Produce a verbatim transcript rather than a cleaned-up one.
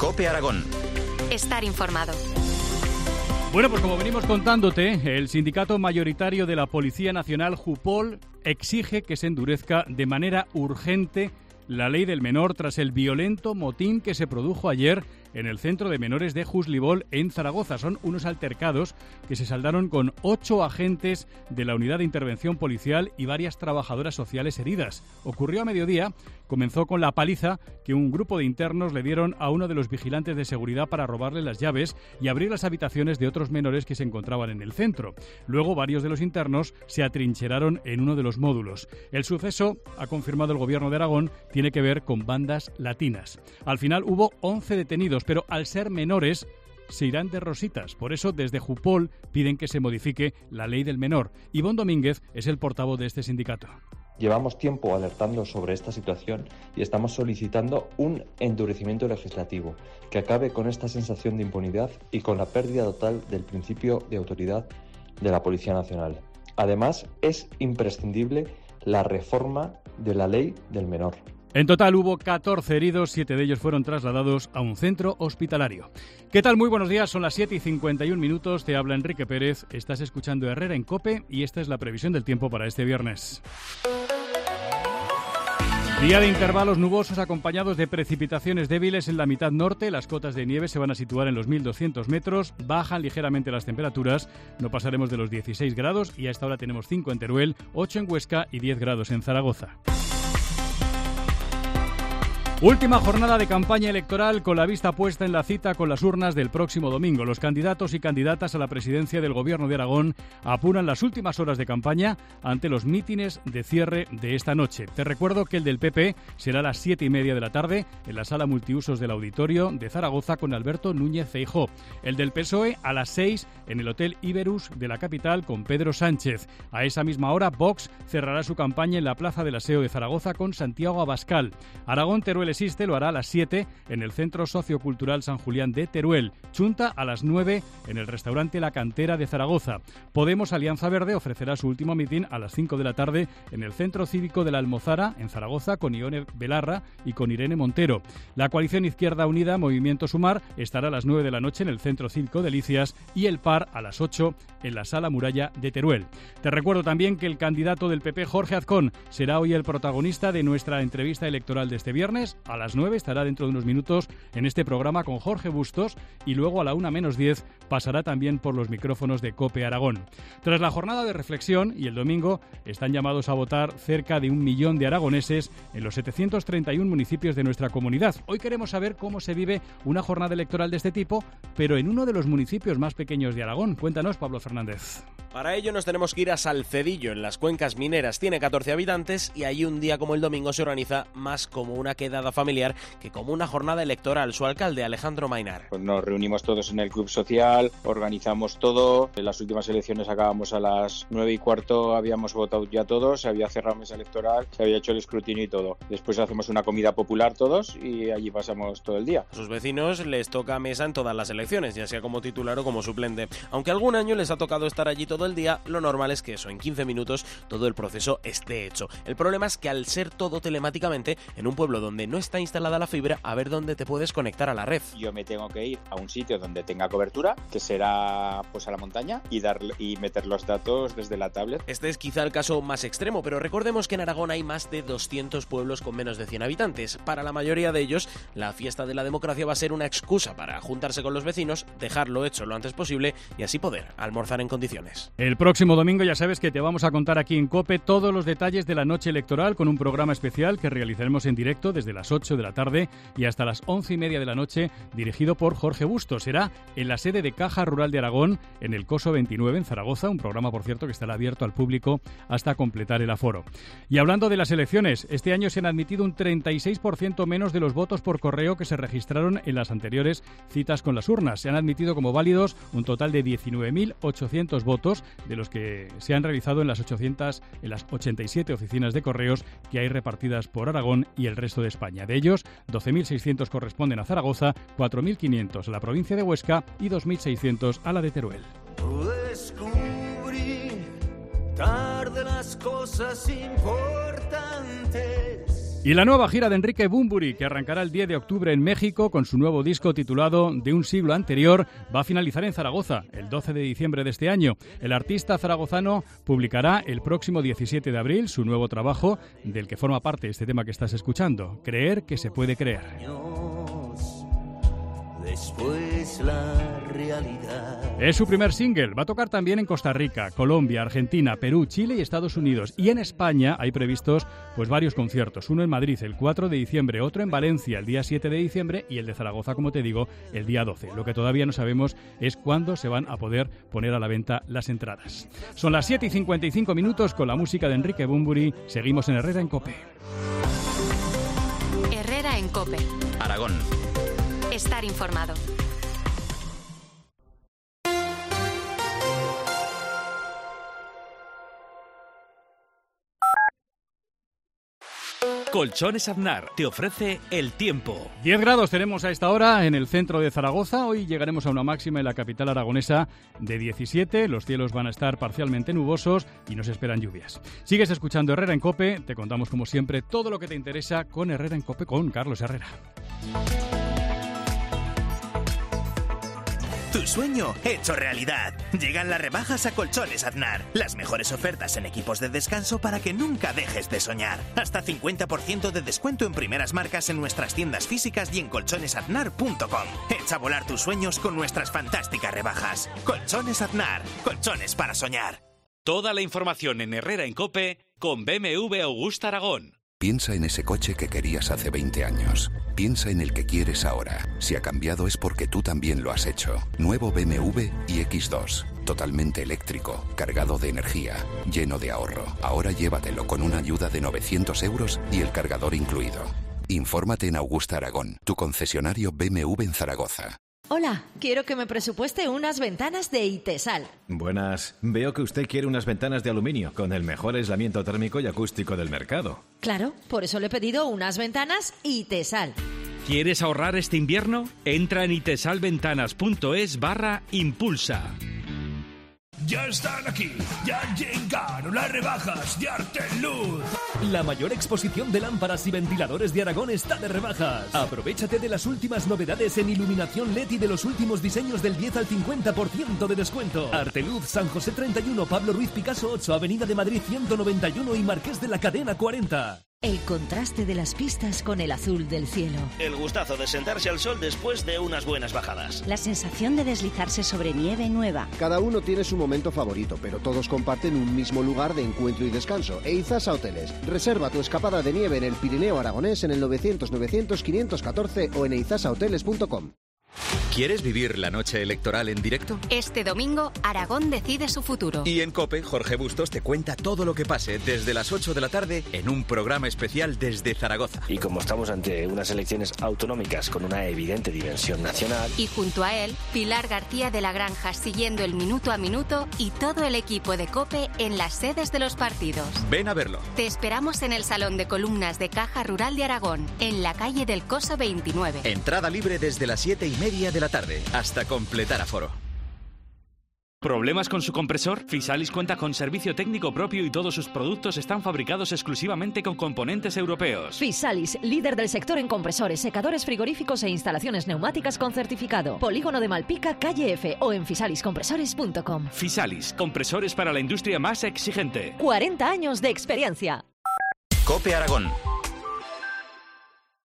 COPE Aragón. Estar informado. Bueno, pues como venimos contándote, el sindicato mayoritario de la Policía Nacional, Jupol, exige que se endurezca de manera urgente la ley del menor tras el violento motín que se produjo ayer en el centro de menores de Juslibol, en Zaragoza. Son unos altercados que se saldaron con ocho agentes de la Unidad de Intervención Policial y varias trabajadoras sociales heridas. Ocurrió a mediodía, comenzó con la paliza que un grupo de internos le dieron a uno de los vigilantes de seguridad para robarle las llaves y abrir las habitaciones de otros menores que se encontraban en el centro. Luego, varios de los internos se atrincheraron en uno de los módulos. El suceso, ha confirmado el Gobierno de Aragón, tiene que ver con bandas latinas. Al final hubo once detenidos, pero al ser menores se irán de rositas. Por eso, desde Jupol piden que se modifique la ley del menor. Ivón Domínguez es el portavoz de este sindicato. Llevamos tiempo alertando sobre esta situación y estamos solicitando un endurecimiento legislativo que acabe con esta sensación de impunidad y con la pérdida total del principio de autoridad de la Policía Nacional. Además, es imprescindible la reforma de la ley del menor. En total hubo catorce heridos, siete de ellos fueron trasladados a un centro hospitalario. ¿Qué tal? Muy buenos días, son las siete y cincuenta y un minutos, te habla Enrique Pérez, estás escuchando Herrera en COPE y esta es la previsión del tiempo para este viernes. Día de intervalos nubosos acompañados de precipitaciones débiles en la mitad norte. Las cotas de nieve se van a situar en los mil doscientos metros. Bajan ligeramente las temperaturas. No pasaremos de los dieciséis grados y a esta hora tenemos cinco en Teruel, ocho en Huesca y diez grados en Zaragoza. Última jornada de campaña electoral con la vista puesta en la cita con las urnas del próximo domingo. Los candidatos y candidatas a la presidencia del Gobierno de Aragón apuran las últimas horas de campaña ante los mítines de cierre de esta noche. Te recuerdo que el del P P será a las siete y media de la tarde en la sala multiusos del Auditorio de Zaragoza con Alberto Núñez Feijóo. El del P S O E a las seis en el Hotel Iberus de la capital con Pedro Sánchez. A esa misma hora, Vox cerrará su campaña en la Plaza del Aseo de Zaragoza con Santiago Abascal. Aragón Teruel Existe lo hará a las siete en el Centro Sociocultural San Julián de Teruel. Chunta a las nueve en el restaurante La Cantera de Zaragoza. Podemos Alianza Verde ofrecerá su último mitin a las cinco de la tarde en el Centro Cívico de la Almozara en Zaragoza con Ione Belarra y con Irene Montero. La coalición Izquierda Unida Movimiento Sumar estará a las nueve de la noche en el Centro Cívico de Licias y el P A R a las ocho en la Sala Muralla de Teruel. Te recuerdo también que el candidato del P P, Jorge Azcón, será hoy el protagonista de nuestra entrevista electoral de este viernes. A las nueve estará dentro de unos minutos en este programa con Jorge Bustos y luego a la una menos diez pasará también por los micrófonos de COPE Aragón. Tras la jornada de reflexión y el domingo están llamados a votar cerca de un millón de aragoneses en los setecientos treinta y uno municipios de nuestra comunidad. Hoy queremos saber cómo se vive una jornada electoral de este tipo, pero en uno de los municipios más pequeños de Aragón. Cuéntanos, Pablo Fernández. Para ello nos tenemos que ir a Salcedillo, en las Cuencas Mineras. Tiene catorce habitantes y allí un día como el domingo se organiza más como una quedada familiar que como una jornada electoral. Su alcalde, Alejandro Mainar. Pues nos reunimos todos en el club social, organizamos todo. En las últimas elecciones acabamos a las nueve y cuarto, habíamos votado ya todos, se había cerrado mesa electoral, se había hecho el escrutinio y todo. Después hacemos una comida popular todos y allí pasamos todo el día. A sus vecinos les toca mesa en todas las elecciones, ya sea como titular o como suplente. Aunque algún año les ha tocado estar allí todo el día, lo normal es que eso, en quince minutos todo el proceso esté hecho. El problema es que al ser todo telemáticamente, en un pueblo donde no está instalada la fibra, a ver dónde te puedes conectar a la red. Yo me tengo que ir a un sitio donde tenga cobertura, que será pues a la montaña, y dar y meter los datos desde la tablet. Este es quizá el caso más extremo, pero recordemos que en Aragón hay más de doscientos pueblos con menos de cien habitantes. Para la mayoría de ellos, la fiesta de la democracia va a ser una excusa para juntarse con los vecinos, dejarlo hecho lo antes posible y así poder almorzar en condiciones. El próximo domingo ya sabes que te vamos a contar aquí en COPE todos los detalles de la noche electoral con un programa especial que realizaremos en directo desde las ocho de la tarde y hasta las once y media de la noche, dirigido por Jorge Bustos. Será en la sede de Caja Rural de Aragón, en el Coso veintinueve en Zaragoza, un programa, por cierto, que estará abierto al público hasta completar el aforo. Y hablando de las elecciones, este año se han admitido un treinta y seis por ciento menos de los votos por correo que se registraron en las anteriores citas con las urnas. Se han admitido como válidos un total de diecinueve mil ochocientos votos, de los que se han realizado en las ochocientas, en las ochenta y siete oficinas de correos que hay repartidas por Aragón y el resto de España. De ellos, doce mil seiscientos corresponden a Zaragoza, cuatro mil quinientos a la provincia de Huesca y dos mil seiscientos a la de Teruel. Descubrí tarde las cosas importantes. Y la nueva gira de Enrique Bunbury, que arrancará el diez de octubre en México con su nuevo disco titulado De un siglo anterior, va a finalizar en Zaragoza el doce de diciembre de este año. El artista zaragozano publicará el próximo diecisiete de abril su nuevo trabajo, del que forma parte este tema que estás escuchando, Creer que se puede creer. Después la realidad. Es su primer single. Va a tocar también en Costa Rica, Colombia, Argentina, Perú, Chile y Estados Unidos. Y en España hay previstos pues varios conciertos. Uno en Madrid el cuatro de diciembre, otro en Valencia el día siete de diciembre y el de Zaragoza, como te digo, el día doce. Lo que todavía no sabemos es cuándo se van a poder poner a la venta las entradas. Son las siete y cincuenta y cinco minutos con la música de Enrique Bunbury. Seguimos en Herrera en COPE. Herrera en COPE. Aragón. Estar informado. Colchones Aznar te ofrece el tiempo. diez grados tenemos a esta hora en el centro de Zaragoza. Hoy llegaremos a una máxima en la capital aragonesa de diecisiete. Los cielos van a estar parcialmente nubosos y nos esperan lluvias. Sigues escuchando Herrera en COPE. Te contamos como siempre todo lo que te interesa con Herrera en COPE con Carlos Herrera. Tu sueño hecho realidad. Llegan las rebajas a Colchones Aznar. Las mejores ofertas en equipos de descanso para que nunca dejes de soñar. Hasta cincuenta por ciento de descuento en primeras marcas en nuestras tiendas físicas y en colchones aznar punto com. Echa a volar tus sueños con nuestras fantásticas rebajas. Colchones Aznar. Colchones para soñar. Toda la información en Herrera en COPE con B M W Augusta Aragón. Piensa en ese coche que querías hace veinte años. Piensa en el que quieres ahora. Si ha cambiado es porque tú también lo has hecho. Nuevo B M W i X dos. Totalmente eléctrico, cargado de energía, lleno de ahorro. Ahora llévatelo con una ayuda de novecientos euros y el cargador incluido. Infórmate en Augusta Aragón, tu concesionario B M W en Zaragoza. Hola, quiero que me presupueste unas ventanas de Itesal. Buenas. Veo que usted quiere unas ventanas de aluminio con el mejor aislamiento térmico y acústico del mercado. Claro, por eso le he pedido unas ventanas Itesal. ¿Quieres ahorrar este invierno? Entra en itesalventanas.es barra impulsa. Ya están aquí, ya llegaron las rebajas de Arteluz. La mayor exposición de lámparas y ventiladores de Aragón está de rebajas. Aprovechate de las últimas novedades en iluminación L E D y de los últimos diseños del diez al cincuenta por ciento de descuento. Arteluz, San José treinta y uno, Pablo Ruiz Picasso ocho, Avenida de Madrid ciento noventa y uno y Marqués de la Cadena cuarenta. El contraste de las pistas con el azul del cielo. El gustazo de sentarse al sol después de unas buenas bajadas. La sensación de deslizarse sobre nieve nueva. Cada uno tiene su momento favorito, pero todos comparten un mismo lugar de encuentro y descanso. Eizasa Hoteles. Reserva tu escapada de nieve en el Pirineo aragonés en el novecientos novecientos quinientos catorce o en eizasa hoteles punto com. ¿Quieres vivir la noche electoral en directo? Este domingo, Aragón decide su futuro. Y en COPE, Jorge Bustos te cuenta todo lo que pase desde las ocho de la tarde en un programa especial desde Zaragoza. Y como estamos ante unas elecciones autonómicas con una evidente dimensión nacional... Y junto a él, Pilar García de la Granja siguiendo el minuto a minuto y todo el equipo de COPE en las sedes de los partidos. Ven a verlo. Te esperamos en el Salón de Columnas de Caja Rural de Aragón, en la calle del Coso veintinueve. Entrada libre desde las siete y media de la tarde hasta completar aforo. ¿Problemas con su compresor? Fisalis cuenta con servicio técnico propio y todos sus productos están fabricados exclusivamente con componentes europeos. Fisalis, líder del sector en compresores, secadores frigoríficos e instalaciones neumáticas con certificado. Polígono de Malpica, calle F o en fisalis compresores punto com. Fisalis, compresores para la industria más exigente. cuarenta años de experiencia. COPE Aragón.